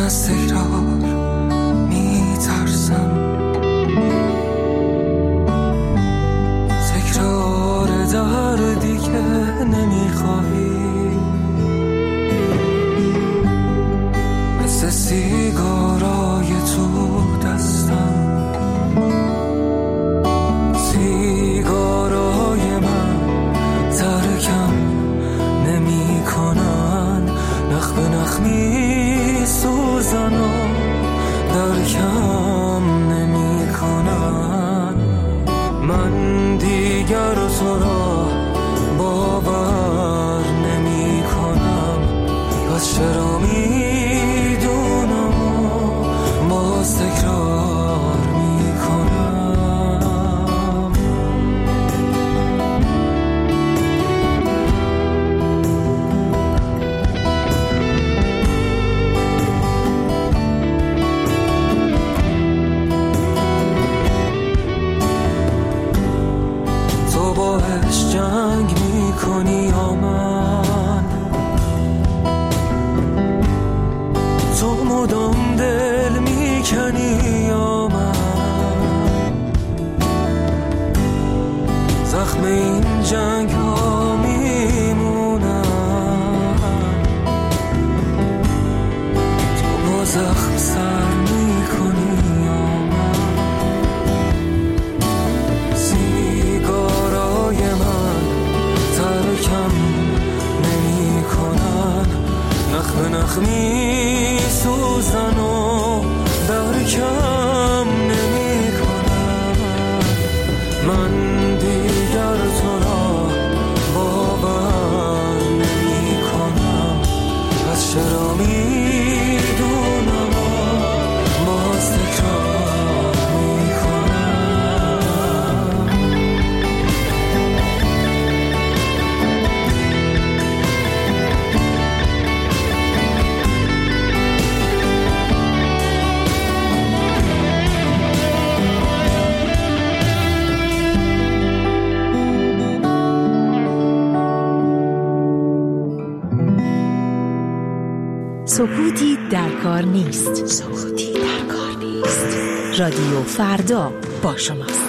از تکرار میترسم، تکرار دردی که نمیخواهی، مثل سیگارای تو دستم، سیگارای من ترکم نمی کنن، نخ به نخ می سوزن و درکم نمی کنن. من دیگر تو را باور نمی کنم، پس چرا می دونم و باز تکرار می کنم. تو باش جنگ می کنی یا من، تو مدام دل می کنی یا من، زخم این جنگ ها می مونن، تو با زخم سر می کنی یا من. سیگارای من ترکم نمی کنن، نخ به نخ می سوزن و درکم نمی کنن. من دیگر تو را باور نمی کنم، پس چرا می دونم و باز تکرار می کنم. سکوتی در کار نیست. سکوتی در کار نیست. رادیو فردا با شماست.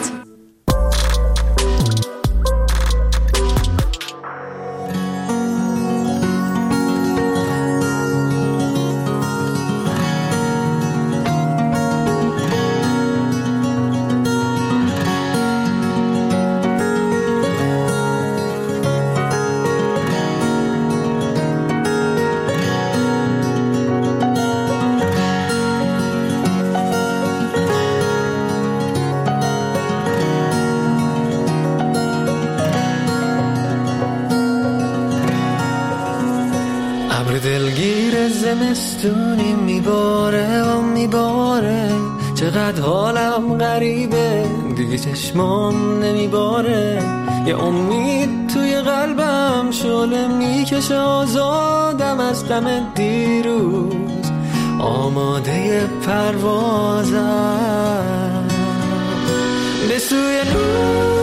دلگیر زمستونی میباره و میباره، چقدر حالم غریبه دیگه چشمام نمیباره. یه امید توی قلبم شعله میکشه، آزادم از غم دیروز، آماده پروازم به سوی نور.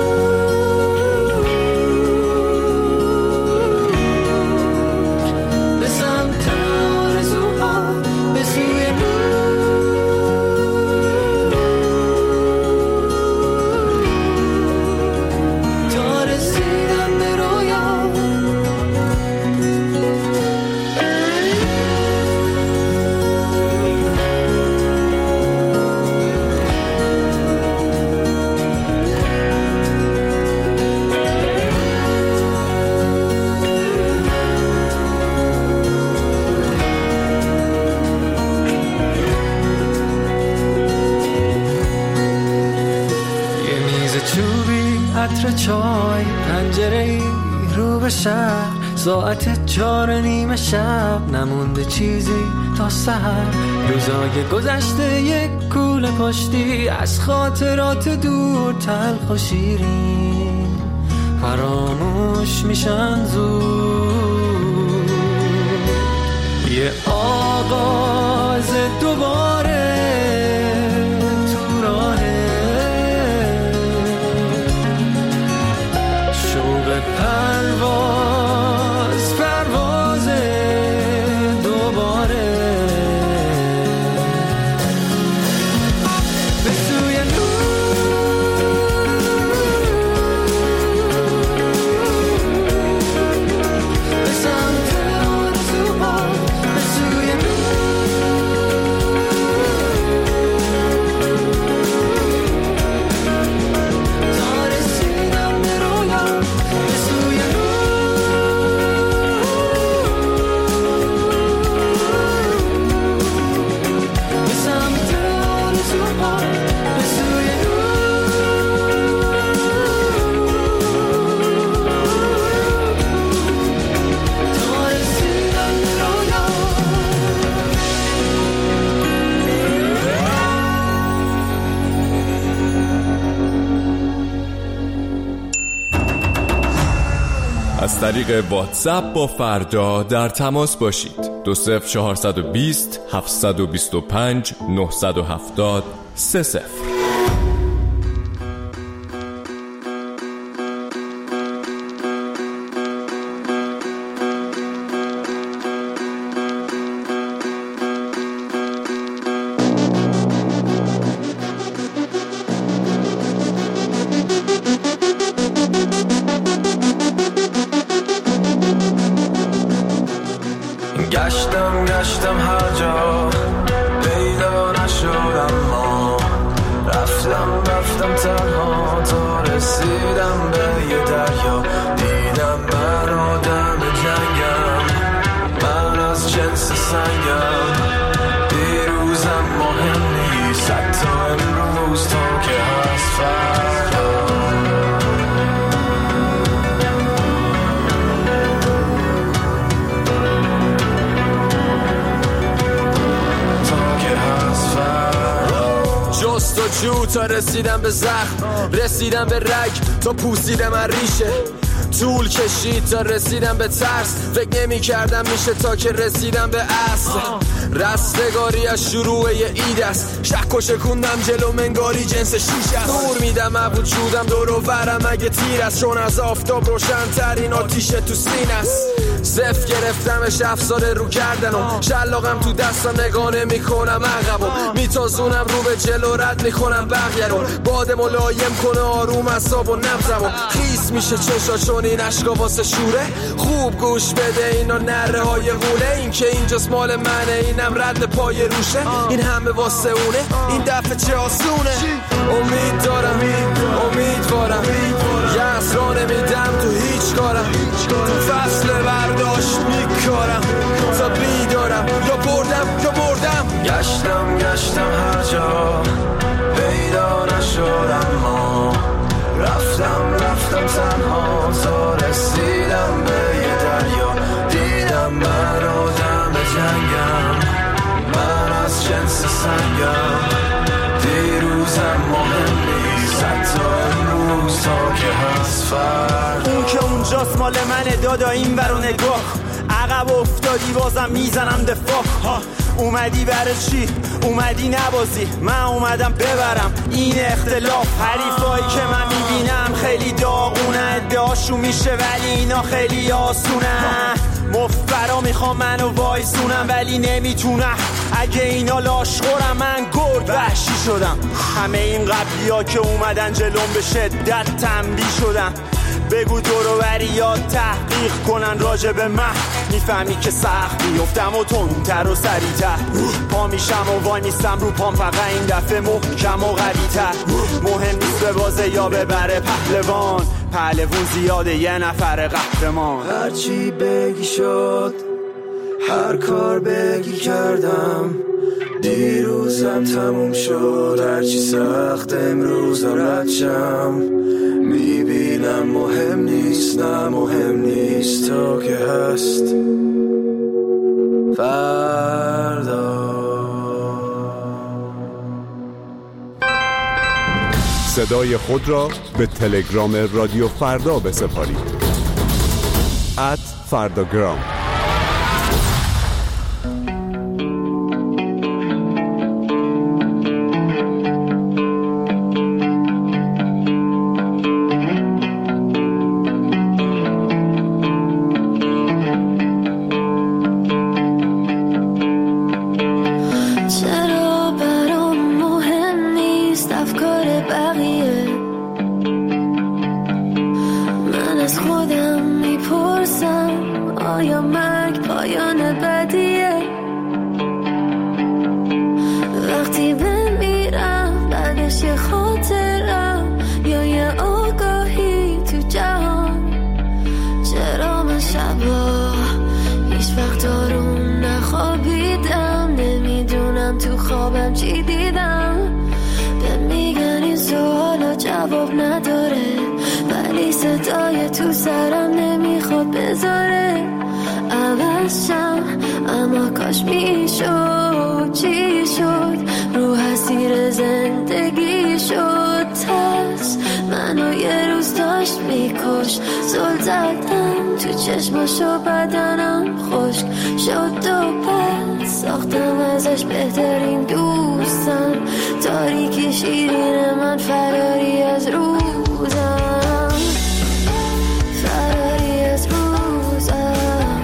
عطر چای، پنجره رو به شهر، ساعت 4:30 شب، نمونده چیزی تا سحر. روزای گذشته یک کوله پشتی، از خاطرات دور تلخ و شیرین فراموش میشن زود. یه آغاز دوباره تو راهه، شوق پرواز دوباره. از طریق واتساپ با فردا در تماس باشید. 20420 725 970 30. گشتم هر جا پیدا نشدم، ما رفتم تنها تا رسیدم به یه دریا. دیدم من آدم جنگم، من از جنس سنگم. دیروزم مهم نیست، حتی امروز تا که هست فردا. جستجو تا رسیدم به زخم، رسیدم به رگ تا پوسیدم از ریشه. طول کشید تا رسیدم به ترس، فکر نمی کردم میشه تا که رسیدم به اصل. رستگاری از شروع یه اید است، شک و شکوندم جلو منگاری جنس شیش است. دور میدم از وجودم دور و برم اگه تیر است، چون از آفتاب روشن ترین آتیش تو سین است. صف گرفتمش افساره رو کردنم، شلاقم تو دستم نگاه نمی کنم عقبم، میتازونم رو به جلو رد میکنم بقیه رو. باد ملایم کنه آروم اعصاب و نبضمو، خیس میشه چشا چون این عشقا واسه شوره. خوب گوش بده اینا نره های غوله، این که اینجاست مال منه، اینم رد پای روشه. این همه واسه اونه، این دفعه چه آسونه. امید دارم امیدوارم، یه اسرا نمیدم تو هیچ کارم. تو فصل برداشت میکارم تا بیدارم، یا بردم. گشتم هر جا پیدا نشدم، ما رفتم تنها تا رسیدم به یه دریا. دیدم من آدم جنگم، من از جنس سنگم. دیروزم مهم نیست، حتی امروز تا که هست فردا. اون که اونجاست مال منه دادا، این برو نگاه. عقب افتادی بازم میزنم دفاع. اومدی برای چی؟ اومدی نبازی، من اومدم ببرم این اختلاف. حریفایی که من میبینم خیلی داغونه، ادعاشون میشه ولی اینا خیلی آسونه. مفبرا میخوام منو وایسونم ولی نمیتونم، اگه اینا لاشخورم من گرگ وحشی شدم. همه این قبلی ها که اومدن جلوم به شدت تنبیه شدم. بگو دورو بریات تحقیق کنن راجع به من، میفهمی که سخت میفتم و تندتر و سریعتر. پا میشم و وای میستم رو پام، فقط این دفعه محکم و قوی‌تر. مهم نیست به بازه یا ببره پهلوون زیاده یه نفر قهرمان. هرچی بگی شد، هر کار بگی کردم. دیروزم تموم شد، هرچی سخت امروزم رد شم. میبینم مهم نیست، نه مهم نیست تا که هست فردا. صدای خود را به تلگرام رادیو فردا بسپارید. @فرداگرام. منو یه روز داشت میکش. زل زدم تو چشماشو بدنم خشک شد و پس ساختم ازش بهترین دوستم. تاریکی شیرین من فراری از روزم، فراری از روزم.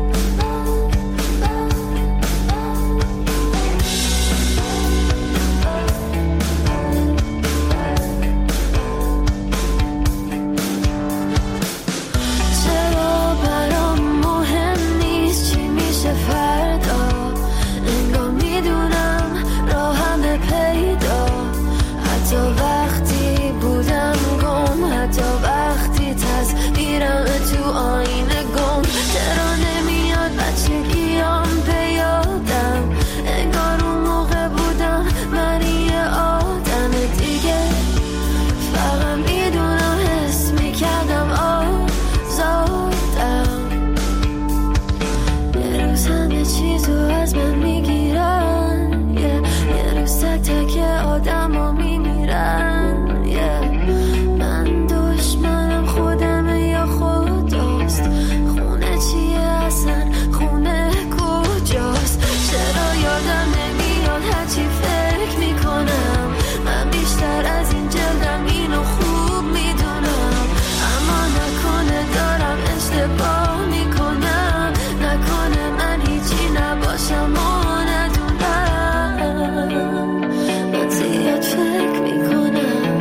چرا برام مهم نیست چی میشه فردا، انگار میدونم راهم پیدا. حتی وقتی بودم گم، حتی وقتی تصویرم تو آینه گم. چرا نمیاد بچگیام به یادم، انگار اون موقع بودم من یه آدم دیگه. فقط میدونم حس میکردم آزادم. یه روز همه چیزو از من میگیرن، یه روز تک تک آدم ها میمیرن. من دشمنم خودمه یا خداست، خونه چیه اصلا، خونه کجاست؟ چرا یادم نمیاد هرچی فکر میکنم، من بیشتر از این جلدم اینو خوب میدونم. اما نکنه دارم اشتباه میکنم، نکنه من هیچی نباشم و ندونم. من زیاد فکر میکنم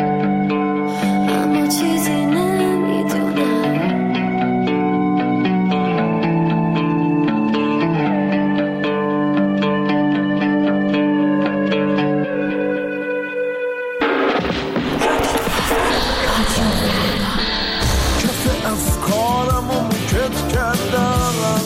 اما چیزی نمیدونم. کف افکارم رو موکت کردم.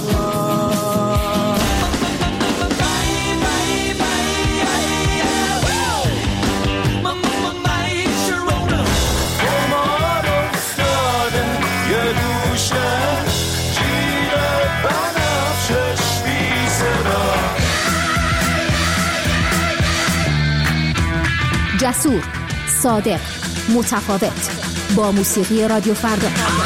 قمار افتاده یه گوشه، جیر بنفشش بی صدا. جسور، صادق، متفاوت، با موسیقی رادیو فردا.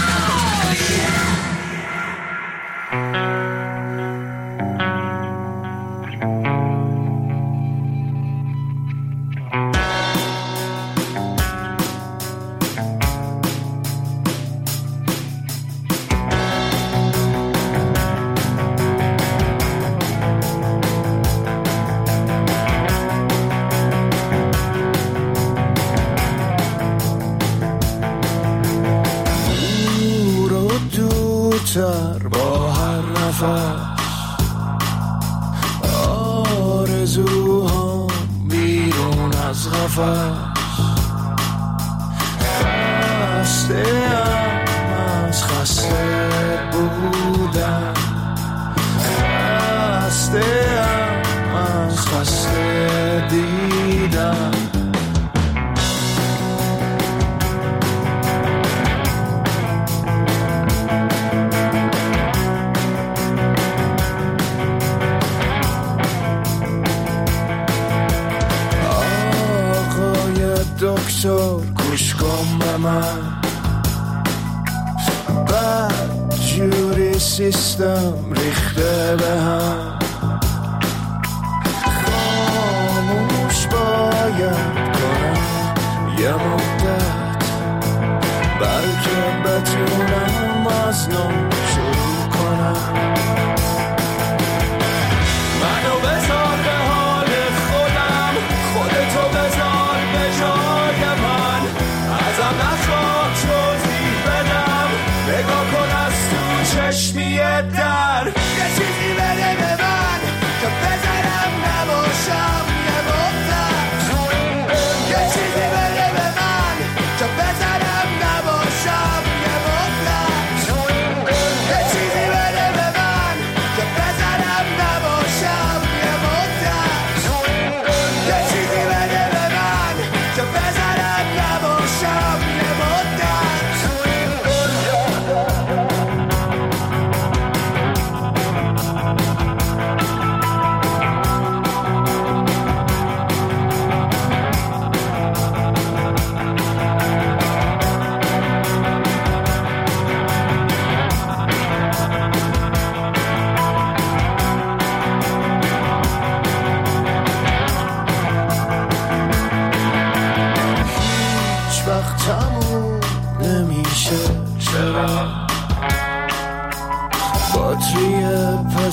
با هر نفس آرزوهام بیرون از قفس. خسته‌ام از خسته بودم، خسته‌ام از خسته دیدم. دکتر گوش کن به من، بد جوری سیستم ریخته به هم. خاموش باید کنم یه مدت، بلکه بتونم از نو شروع کنم. منو بذار به حال خودم، خودتو بذار به جای من. ازم نخواه توضیح بدم، نگاه کن از تو چشمی در. یه چیزی بده به من که بذارم نباشم یه مدت. یه چیزی بده به من که بذارم نباشم یه مدت. یه چیزی بده به من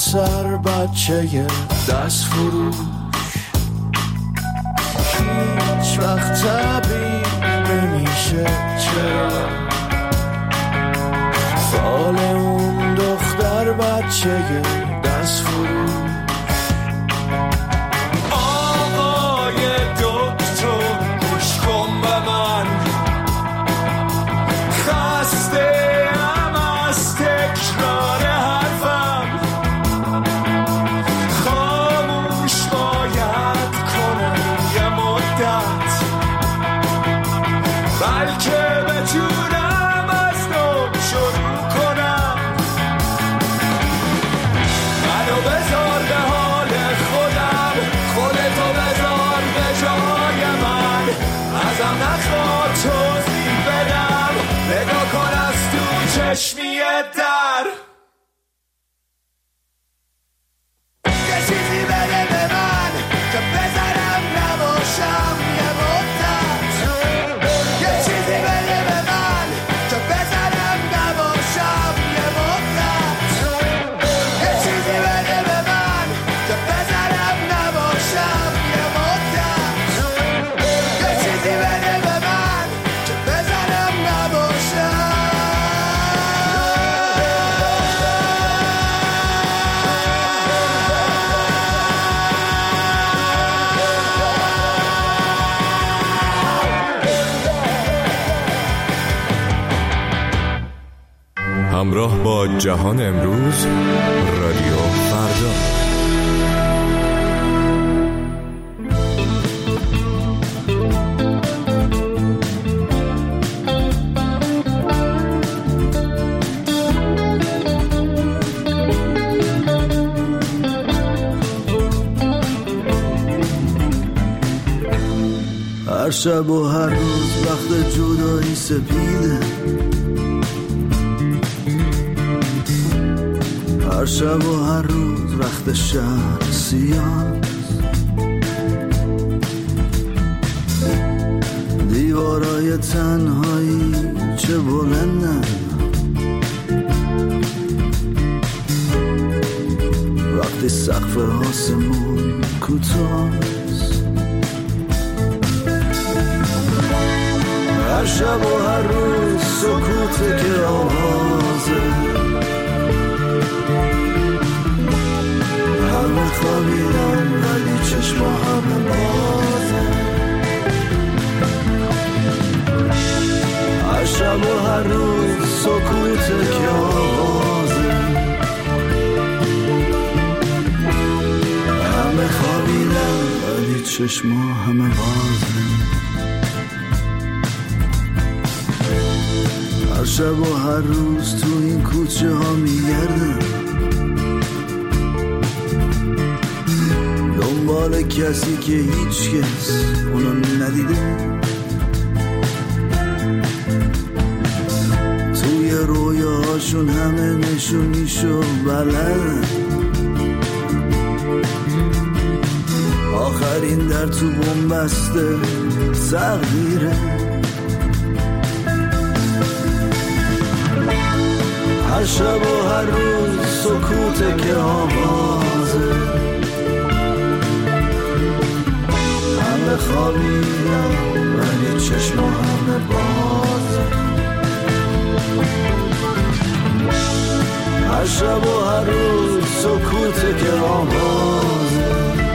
سر بچه دست فروش هیچ وقت طبیع نمیشه چرا فال اون دختر بچه دست فروش آقای دکتر گوش کن به من خسته ام از تکرار حرفم خاموش باید کنم یه مدت بلکه بتونم از نو شروع کنم منو بذار به حال خودم خودتو بذار به جای من ازم نخواد توضیح بدم نگاه کن از تو چشمی در یه چیزی بده به من که بذارم نباشم یه مدت یه چیزی بده به من که بذارم نباشم یه مدت یه چیزی بده به من که بذارم نباشم یه مدت یه چیزی بده به من که بذارم نباشم همراه با جهان امروز رادیو فردا. هر شب و هر روز وقت جدایی سپیده هر شب و هر روز وقت شهر سیاه دیوارای تنهایی چه بلندن وقتی سقف آسمون کوتاست هر شب و هر روز سکوته که آوازه همه خوابیدن ولی چشما همه بازه هر شب و هر روز سکوته که آوازه همه خوابیدن ولی چشما همه بازه هر شب و هر روز تو این کوچه ها میگردم دنبال کسی که هیچ کس اونو ندیده توی رویاهاشون همه نشونیشو بلدن آخرین در تو بنبسته تقدیره هر شب و هر روز سکوته که آوازه همه خوابیدن ولی چشم همه بازه هر شب و هر روز سکوته که آوازه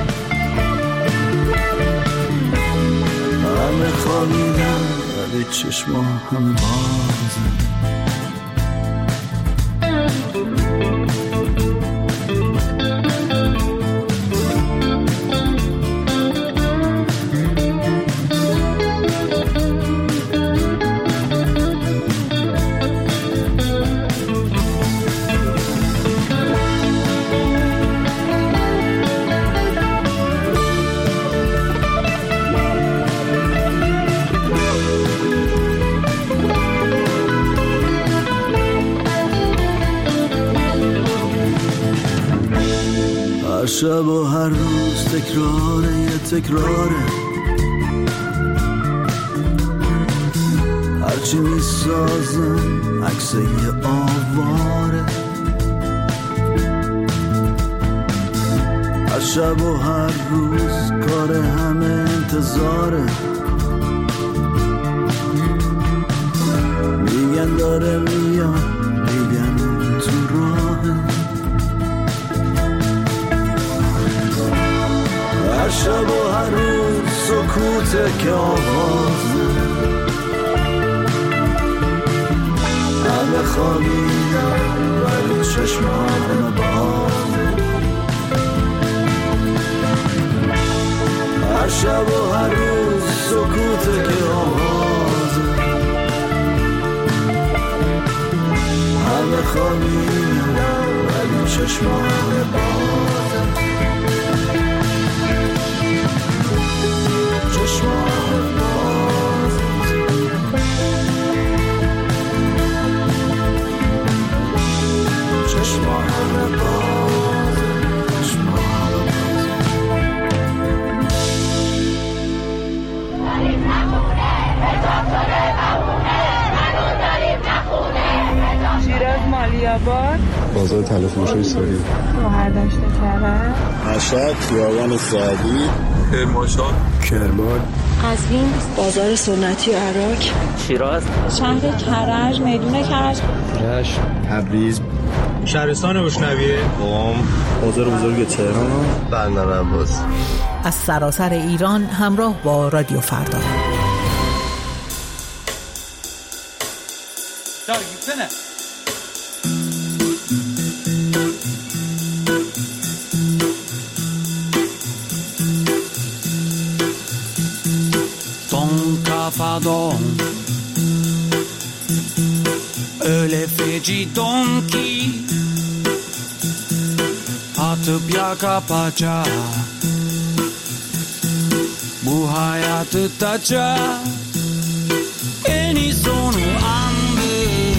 همه خوابیدن ولی چشم همه بازه هر شب و هر روز تکراره یه تکراره هرچی میسازن عکس یه آواره شب و هر روز کار همه انتظاره، میگن داره میاد، میگن تو راهه. هر شب و هر روز سکوته که آغازه، همه خوابیدن ولی چشمان بازه. هر شب و هر روز سکوته که آغازه، همه خوابیدن ولی چشمان بازه. چشمان بازه، چشمان بازه، چشمان شیراز مالی‌آباد، بازار تلفروشی سوری، شهرداشت کرج، مشهد خیابان سعدی، کرمانشاه، کرمان، قزوین، بازار سنتی عراق، شیراز، شهر کرج، میدون کرج، رشت، تبریز، شهرستان بوشنویه، قم، بازار بزرگ تهران، بندر عباس. از سراسر ایران همراه با رادیو فردا. Kafadan öyle feci don ki atıp yaka paça bu hayatı taça en sonu andı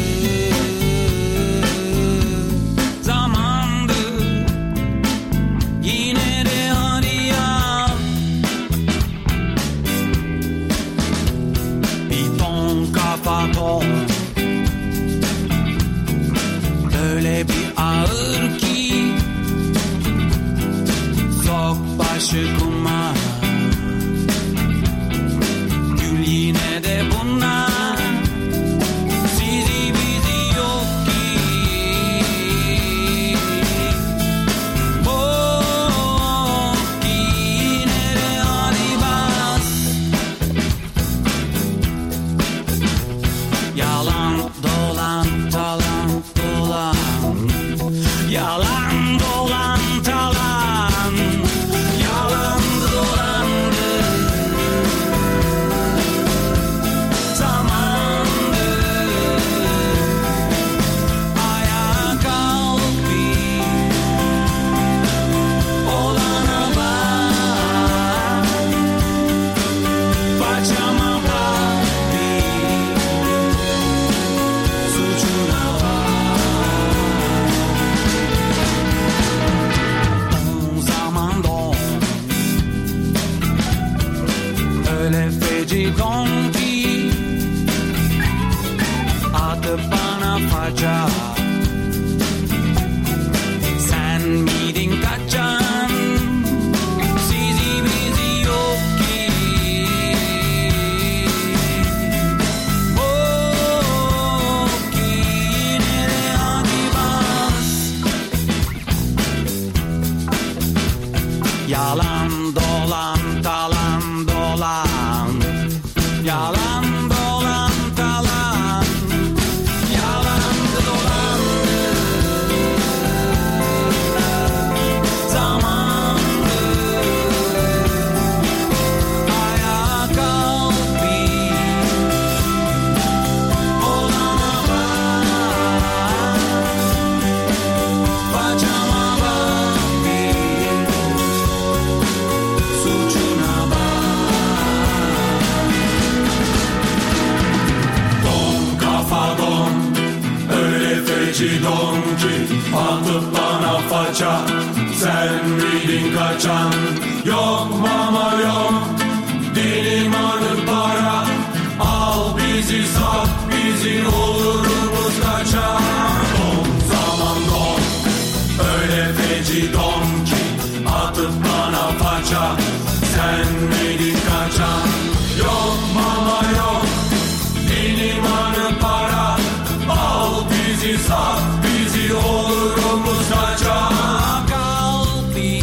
zamandı yine de hadi ya bir ton kafadan öyle bir ağır ki sok başı kuma gül yine de bunlar sizi bizi yok ki bok ki yine de hadi bas yalan dolan talan dolan yalan dolan talan yalan dolandı zamandı ayağa kalkıp olana bak paçama kalkıp suçuna o zamandan öyle feci don ki atıp bana faca sen miydin kaçan sizi bizi yok ki bok ki yine de hadi bas yalan dolan talan dolan yalan dolan talan yalan dolan zamandı ayağa kalkıp olana bak paçama bakıp suçuna bak don kafa don öyle feci don ki atıp bana faça sen miydin kaçan yok mama yok dilim adı para al bizi sat bizi olurumuz kaçan don zaman don öyle feci don ki atıp kaça, sen miydin kaçan? Yok mama yok, benim anım para. Al bizi sat bizi, olurumuz kaçan. Kalbi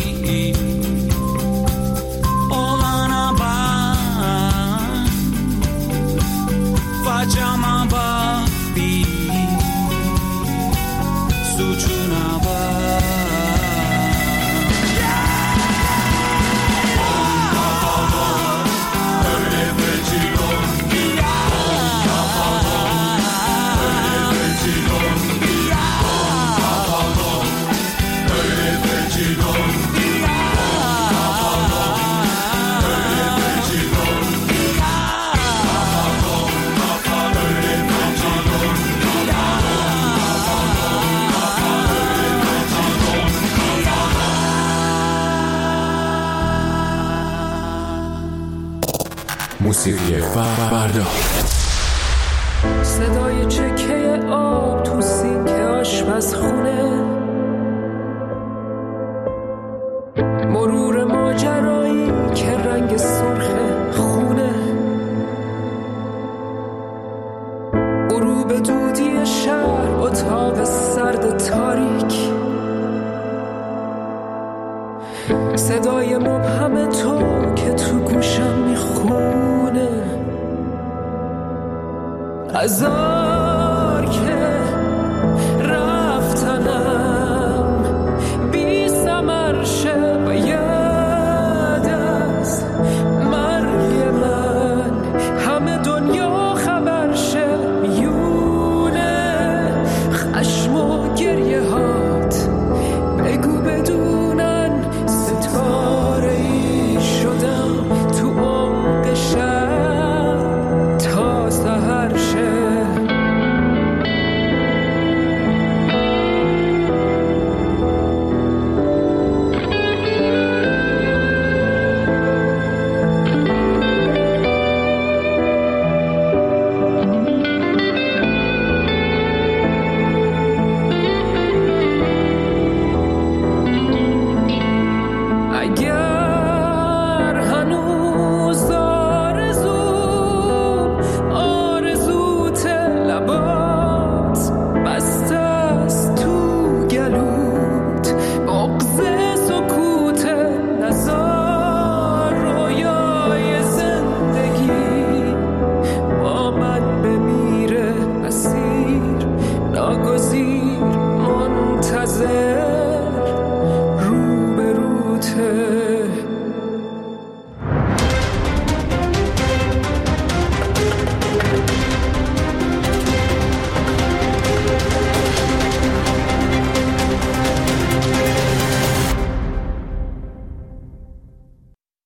olana bak, facama bak, bir suçuna bak. موسیقی فردا. صدای چکه آب تو سینک آشپزخونه، مرور ماجرایی که رنگ سرخ خونه، غروب دودی شهر، اتاق سرد تاریک، صدای مبهم تو که تو گوشم میخونه. عذاب